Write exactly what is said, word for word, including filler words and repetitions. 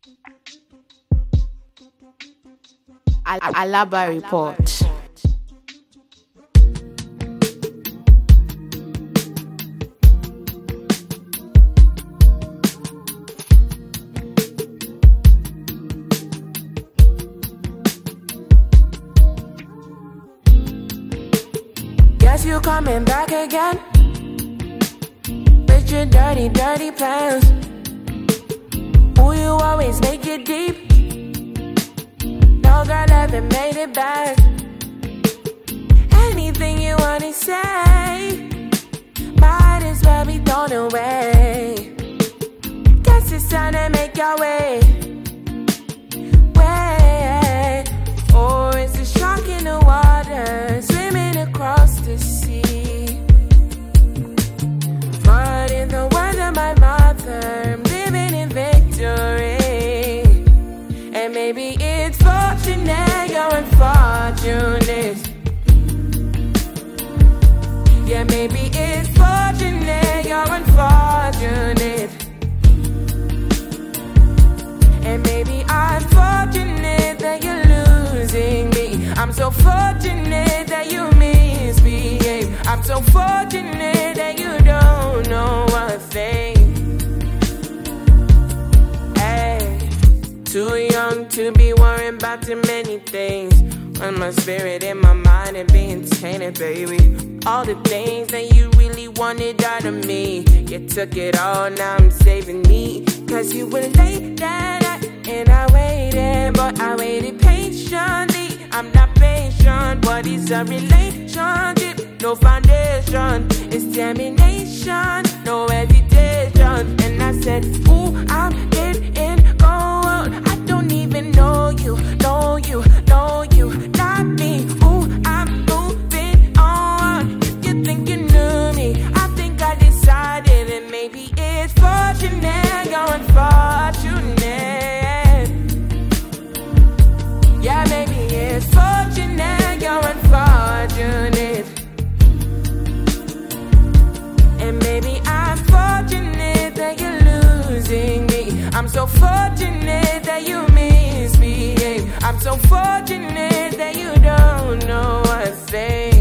Al- Alaba Report. Guess you coming back again with your dirty, dirty plans. Who you always make it deep. No girl ever made it back. Anything you wanna say might as well be thrown away. Guess it's time to make your way. Way. Or it's a shark in the water swimming across the sea. But in the words of my mother, I'm living in victory. And maybe it's fortunate you're unfortunate. Yeah, maybe it's fortunate you're unfortunate. And maybe I'm fortunate that you're losing me. I'm so fortunate that you misbehave. I'm so fortunate that you don't know a thing. Hey, too young to be worrying about too many things. When my spirit and my mind are being tainted, baby. All the things that you really wanted out of me, you took it all, now I'm saving me. Cause you were late that night and I waited, but I waited patiently. I'm not patient, what is a relationship? No foundation, it's termination, no hesitation. And I said, ooh, I'm getting cold. I don't even know you, know you, know you, not me. Ooh, I'm moving on. If you think you knew me, I think I decided that maybe it's fortunate you're unfortunate. Yeah, maybe it's fortunate you're unfortunate. And maybe I'm fortunate that you're losing me. I'm so fortunate that you misbehave. I'm so fortunate that you don't know a thing.